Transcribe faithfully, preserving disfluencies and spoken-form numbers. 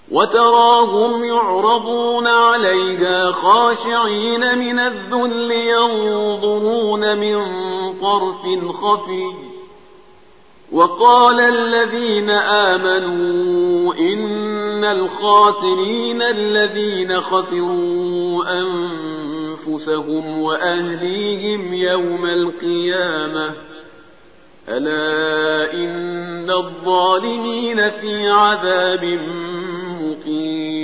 وتراهم يعرضون عليها خاشعين من الذل ينظرون من طرف خفي. وقال الذين آمنوا إن الخاسرين الذين خسروا أنفسهم وأهليهم يوم القيامة ألا إن الظالمين في عذاب مقيم.